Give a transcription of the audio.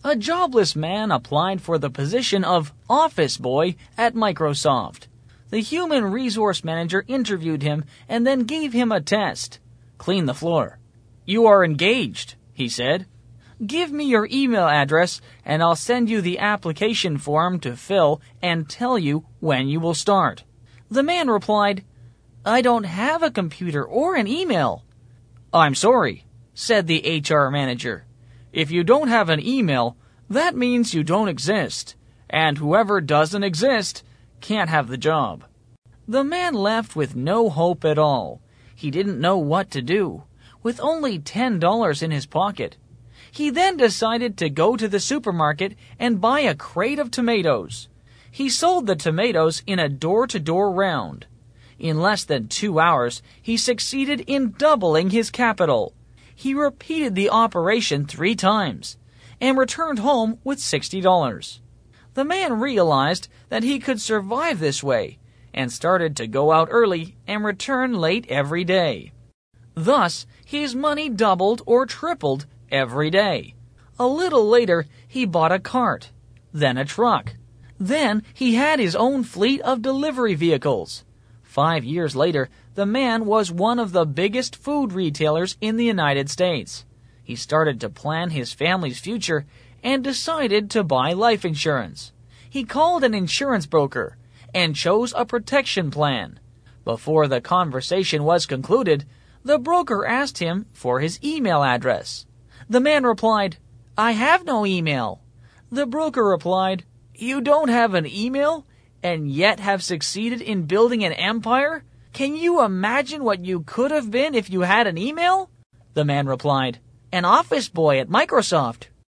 A jobless man applied for the position of office boy at Microsoft. The human resource manager interviewed him and then gave him a test. Clean the floor. You are engaged, he said. Give me your email address and I'll send you the application form to fill and tell you when you will start. The man replied, I don't have a computer or an email. I'm sorry, said the HR manager. If you don't have an email, that means you don't exist, and whoever doesn't exist can't have the job. The man left with no hope at all. He didn't know what to do, with only $10 in his pocket. He then decided to go to the supermarket and buy a crate of tomatoes. He sold the tomatoes in a door-to-door round. In less than 2 hours, he succeeded in doubling his capital. He repeated the operation 3 times and returned home with $60. The man realized that he could survive this way and started to go out early and return late every day. Thus, his money doubled or tripled every day. A little later, he bought a cart, then a truck. Then he had his own fleet of delivery vehicles. 5 years later, the man was one of the biggest food retailers in the United States. He started to plan his family's future and decided to buy life insurance. He called an insurance broker and chose a protection plan. Before the conversation was concluded, the broker asked him for his email address. The man replied, I have no email. The broker replied, You don't have an email and yet have succeeded in building an empire? Can you imagine what you could have been if you had an email? The man replied, An office boy at Microsoft.